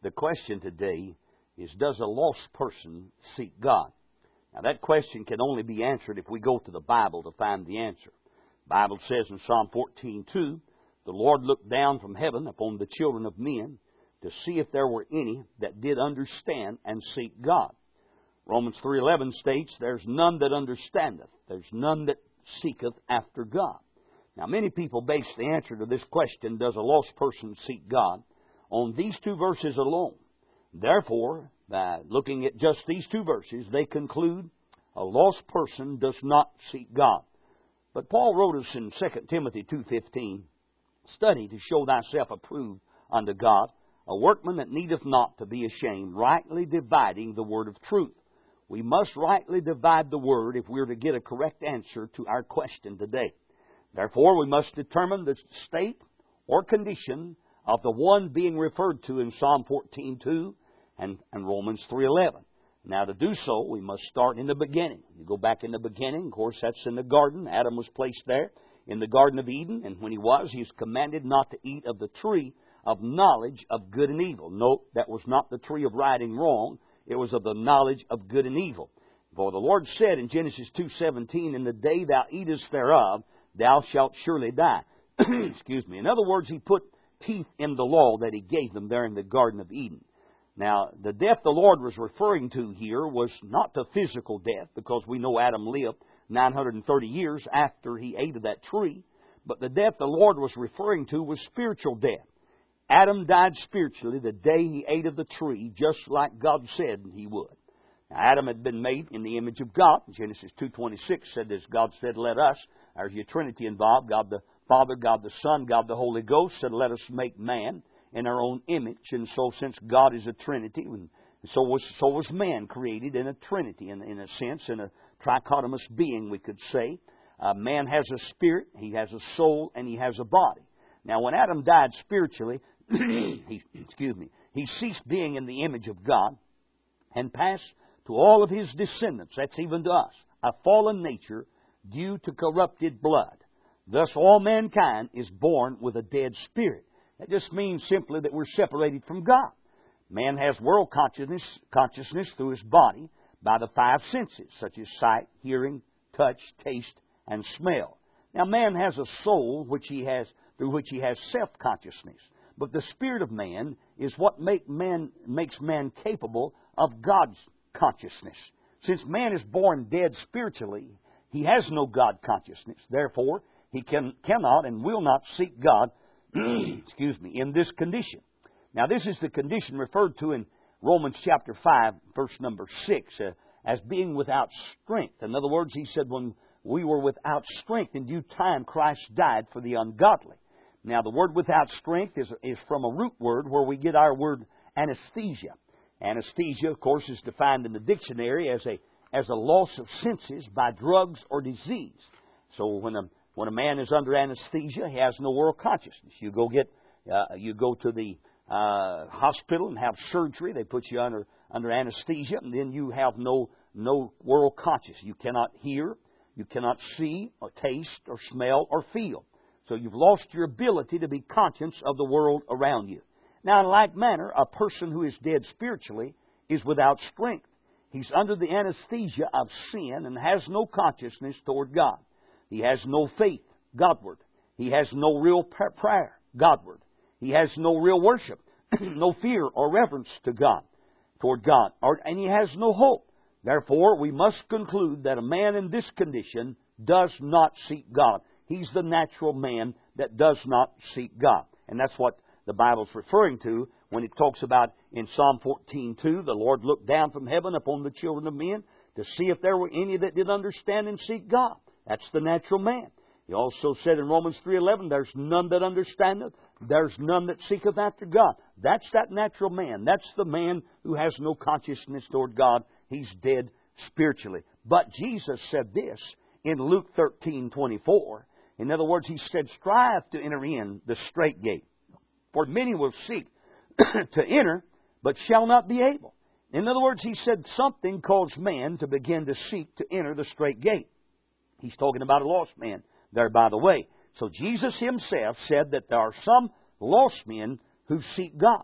The question today is, does a lost person seek God? Now that question can only be answered if we go to the Bible to find the answer. The Bible says in Psalm 14:2, the Lord looked down from heaven upon the children of men to see if there were any that did understand and seek God. Romans 3:11 states, there's none that understandeth, there's none that seeketh after God. Now many people base the answer to this question, does a lost person seek God, on these two verses alone. Therefore, by looking at just these two verses, they conclude a lost person does not seek God. But Paul wrote us in 2 Timothy 2:15, study to show thyself approved unto God, a workman that needeth not to be ashamed, rightly dividing the word of truth. We must rightly divide the word if we're to get a correct answer to our question today. Therefore, we must determine the state or condition of the one being referred to in Psalm 14:2 and Romans 3:11. Now, to do so, we must start in the beginning. You go back in the beginning, of course, that's in the garden. Adam was placed there in the Garden of Eden, and when he was commanded not to eat of the tree of knowledge of good and evil. Note, that was not the tree of right and wrong. It was of the knowledge of good and evil. For the Lord said in Genesis 2:17, in the day thou eatest thereof, thou shalt surely die. Excuse me. In other words, He put teeth in the law that He gave them there in the Garden of Eden. Now, the death the Lord was referring to here was not the physical death, because we know Adam lived 930 years after he ate of that tree. But the death the Lord was referring to was spiritual death. Adam died spiritually the day he ate of the tree, just like God said he would. Now, Adam had been made in the image of God. Genesis 2:26 said this, God said, let us, there's your Trinity involved, God the Father, God the Son, God the Holy Ghost, said, let us make man in our own image. And so since God is a Trinity, and so was man created in a Trinity, in a sense, in a trichotomous being, we could say. Man has a spirit, he has a soul, and he has a body. Now, when Adam died spiritually, he ceased being in the image of God and passed to all of his descendants, that's even to us, a fallen nature due to corrupted blood. Thus all mankind is born with a dead spirit. That just means simply that we're separated from God. Man has world consciousness through his body by the five senses, such as sight, hearing, touch, taste, and smell. Now man has a soul through which he has self-consciousness. But the spirit of man is what makes man capable of God's consciousness. Since man is born dead spiritually, he has no God consciousness. Therefore, he cannot and will not seek God in this condition. Now, this is the condition referred to in Romans chapter 5, verse number 6, as being without strength. In other words, he said, when we were without strength, in due time Christ died for the ungodly. Now, the word without strength is from a root word where we get our word anesthesia. Anesthesia, of course, is defined in the dictionary as a loss of senses by drugs or disease. So when a man is under anesthesia, he has no world consciousness. You go to the hospital and have surgery. They put you under anesthesia, and then you have no world consciousness. You cannot hear, you cannot see, or taste, or smell, or feel. So you've lost your ability to be conscious of the world around you. Now, in like manner, a person who is dead spiritually is without strength. He's under the anesthesia of sin and has no consciousness toward God. He has no faith Godward. He has no real prayer Godward. He has no real worship, no fear or reverence to God, toward God, and he has no hope. Therefore, we must conclude that a man in this condition does not seek God. He's the natural man that does not seek God. And that's what the Bible's referring to when it talks about in Psalm 14:2, the Lord looked down from heaven upon the children of men to see if there were any that did understand and seek God. That's the natural man. He also said in Romans 3:11, there's none that understandeth, there's none that seeketh after God. That's that natural man. That's the man who has no consciousness toward God. He's dead spiritually. But Jesus said this in Luke 13:24. In other words, He said, strive to enter in the strait gate. For many will seek to enter, but shall not be able. In other words, He said something caused man to begin to seek to enter the strait gate. He's talking about a lost man there, by the way. So Jesus Himself said that there are some lost men who seek God.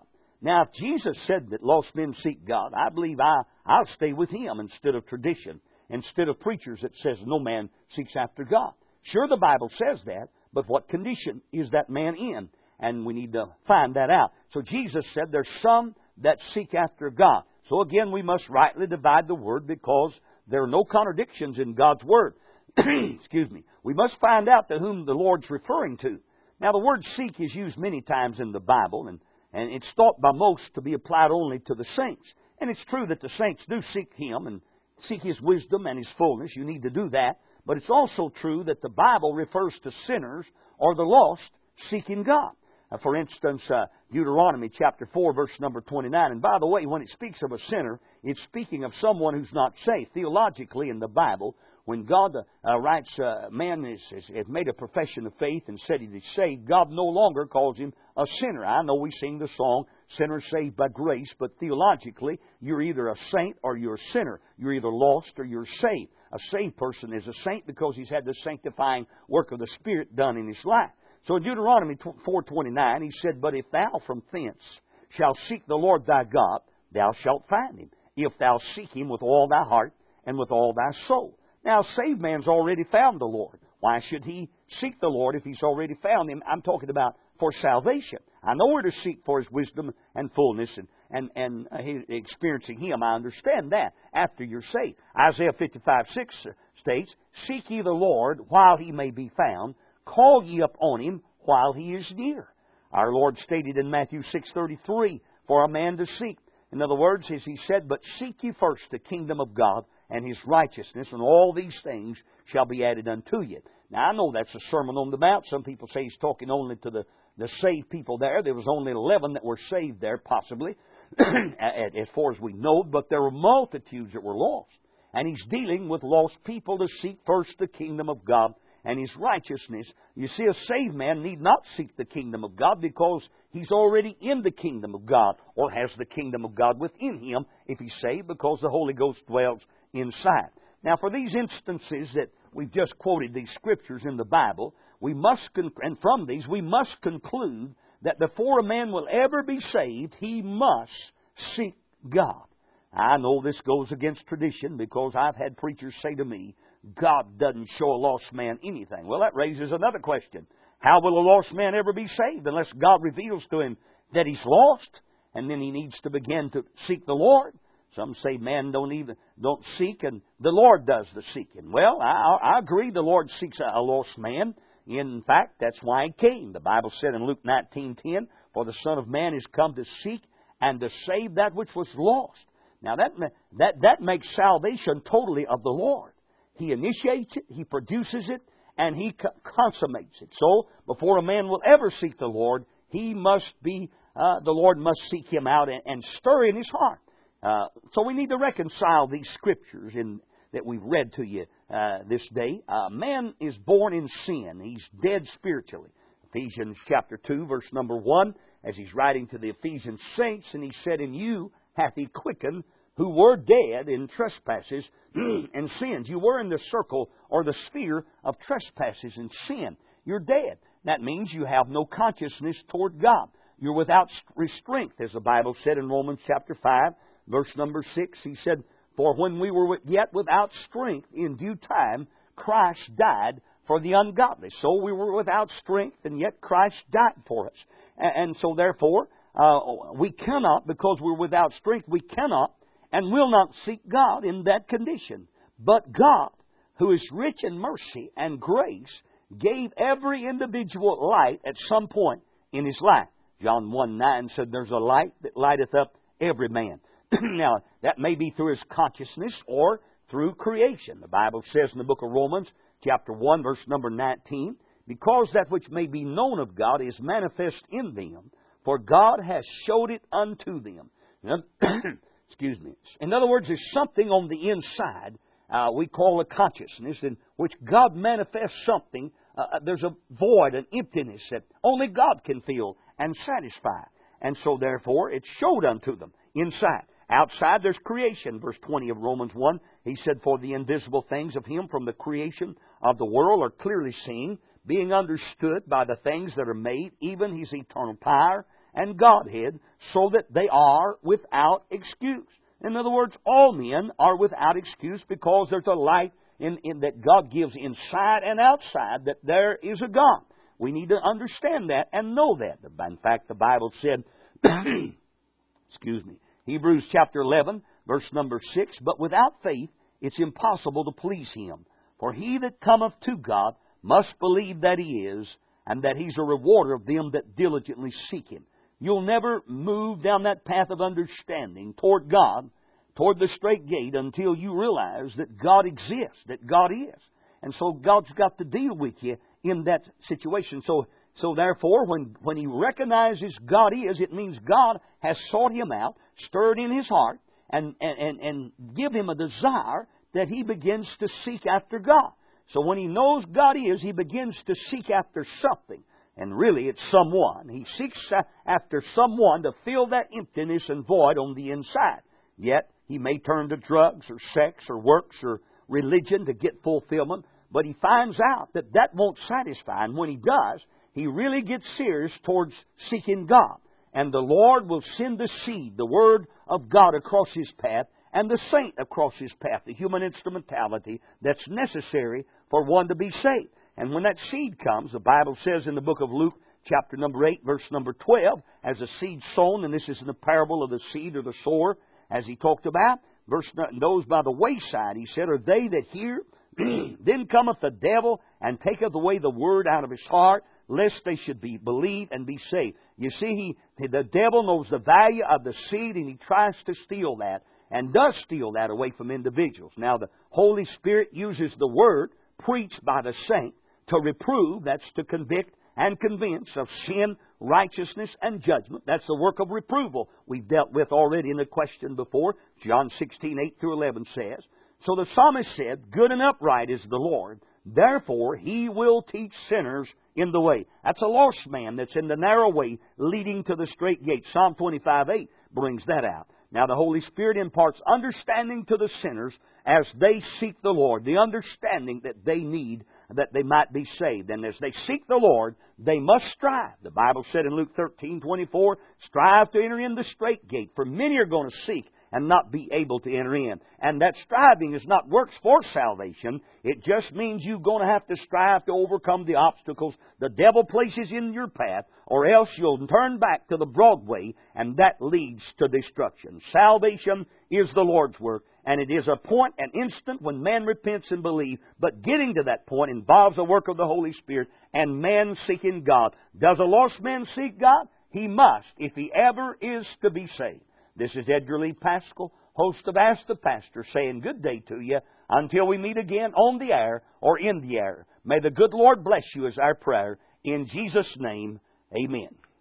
Now, if Jesus said that lost men seek God, I believe I'll stay with Him instead of tradition, instead of preachers that says no man seeks after God. Sure, the Bible says that, but what condition is that man in? And we need to find that out. So Jesus said there's some that seek after God. So again, we must rightly divide the Word because there are no contradictions in God's Word. Excuse me. We must find out to whom the Lord's referring to. Now, the word seek is used many times in the Bible, and it's thought by most to be applied only to the saints. And it's true that the saints do seek Him and seek His wisdom and His fullness. You need to do that. But it's also true that the Bible refers to sinners or the lost seeking God. For instance, Deuteronomy chapter 4, verse number 29. And by the way, when it speaks of a sinner, it's speaking of someone who's not saved. Theologically, in the Bible, when God writes, man has made a profession of faith and said he is saved, God no longer calls him a sinner. I know we sing the song, Sinners Saved by Grace, but theologically, you're either a saint or you're a sinner. You're either lost or you're saved. A saved person is a saint because he's had the sanctifying work of the Spirit done in his life. So in Deuteronomy 4:29, he said, But if thou from thence shalt seek the Lord thy God, thou shalt find Him, if thou seek Him with all thy heart and with all thy soul. Now, a saved man's already found the Lord. Why should he seek the Lord if he's already found Him? I'm talking about for salvation. I know where to seek for His wisdom and fullness and experiencing Him. I understand that after you're saved. Isaiah 55:6 states, Seek ye the Lord while He may be found. Call ye upon Him while He is near. Our Lord stated in Matthew 6:33, For a man to seek. In other words, as He said, But seek ye first the kingdom of God and His righteousness, and all these things shall be added unto you. Now, I know that's a Sermon on the Mount. Some people say He's talking only to the saved people there. There was only 11 that were saved there, possibly, as far as we know, but there were multitudes that were lost. And He's dealing with lost people to seek first the kingdom of God and His righteousness. You see, a saved man need not seek the kingdom of God because he's already in the kingdom of God, or has the kingdom of God within him if he's saved, because the Holy Ghost dwells inside. Now, for these instances that we've just quoted, these scriptures in the Bible, we must, and from these, we must conclude that before a man will ever be saved, he must seek God. I know this goes against tradition because I've had preachers say to me, God doesn't show a lost man anything. Well, that raises another question. How will a lost man ever be saved unless God reveals to him that he's lost, and then he needs to begin to seek the Lord? Some say man don't seek, and the Lord does the seeking. Well, I agree the Lord seeks a lost man. In fact, that's why He came. The Bible said in Luke 19:10, For the Son of Man is come to seek and to save that which was lost. Now that makes salvation totally of the Lord. He initiates it, He produces it, and He consummates it. So, before a man will ever seek the Lord, the Lord must seek him out and stir in his heart. So we need to reconcile these scriptures that we've read to you this day. Man is born in sin. He's dead spiritually. Ephesians chapter 2, verse number 1, as he's writing to the Ephesian saints, and he said, In you hath He quickened, who were dead in trespasses and sins. You were in the circle or the sphere of trespasses and sin. You're dead. That means you have no consciousness toward God. You're without restraint, as the Bible said in Romans chapter 5, verse number 6. He said, For when we were yet without strength, in due time, Christ died for the ungodly. So we were without strength, and yet Christ died for us. And so therefore, we cannot, because we're without strength, we cannot and will not seek God in that condition. But God, who is rich in mercy and grace, gave every individual light at some point in his life. John 1:9 said there's a light that lighteth up every man. Now, that may be through his consciousness or through creation. The Bible says in the book of Romans, chapter 1, verse number 19, Because that which may be known of God is manifest in them, for God has showed it unto them. Excuse me. In other words, there's something on the inside we call a consciousness in which God manifests something. There's a void, an emptiness that only God can fill and satisfy. And so, therefore, it's showed unto them inside. Outside, there's creation. Verse 20 of Romans 1, he said, For the invisible things of Him from the creation of the world are clearly seen, being understood by the things that are made, even His eternal power and Godhead, so that they are without excuse. In other words, all men are without excuse because there's a light in that God gives inside and outside, that there is a God. We need to understand that and know that. In fact, the Bible said, excuse me, Hebrews chapter 11, verse number 6, but without faith it's impossible to please Him. For he that cometh to God must believe that He is, and that He's a rewarder of them that diligently seek Him. You'll never move down that path of understanding toward God, toward the straight gate, until you realize that God exists, that God is. And so God's got to deal with you in that situation. So therefore, when He recognizes God is, it means God has sought him out, stirred in his heart, and give him a desire that he begins to seek after God. So when he knows God is, he begins to seek after something. And really, it's someone. He seeks after someone to fill that emptiness and void on the inside. Yet, he may turn to drugs or sex or works or religion to get fulfillment. But he finds out that that won't satisfy. And when he does, he really gets serious towards seeking God. And the Lord will send the seed, the Word of God, across his path, and the saint across his path, the human instrumentality that's necessary for one to be saved. And when that seed comes, the Bible says in the book of Luke, chapter number 8, verse number 12, as a seed sown, and this is in the parable of the seed or the sower, as he talked about, those by the wayside, he said, are they that hear? Then cometh the devil, and taketh away the word out of his heart, lest they should believe and be saved. You see, the devil knows the value of the seed, and he tries to steal that, and does steal that away from individuals. Now, the Holy Spirit uses the word preached by the saint to reprove, that's to convict and convince of sin, righteousness, and judgment. That's the work of reproval we've dealt with already in the question before. John 16, 8 through 11 says, so the psalmist said, good and upright is the Lord, therefore He will teach sinners in the way. That's a lost man that's in the narrow way leading to the straight gate. Psalm 25, 8 brings that out. Now the Holy Spirit imparts understanding to the sinners as they seek the Lord, the understanding that they need that they might be saved. And as they seek the Lord, they must strive. The Bible said in Luke 13:24, strive to enter in the straight gate, for many are going to seek and not be able to enter in. And that striving is not works for salvation. It just means you're going to have to strive to overcome the obstacles the devil places in your path, or else you'll turn back to the broad way, and that leads to destruction. Salvation is the Lord's work, and it is a point, an instant when man repents and believes. But getting to that point involves the work of the Holy Spirit and man seeking God. Does a lost man seek God? He must, if he ever is to be saved. This is Edgar Lee Pascal, host of Ask the Pastor, saying good day to you until we meet again on the air or in the air. May the good Lord bless you is our prayer. In Jesus' name, amen.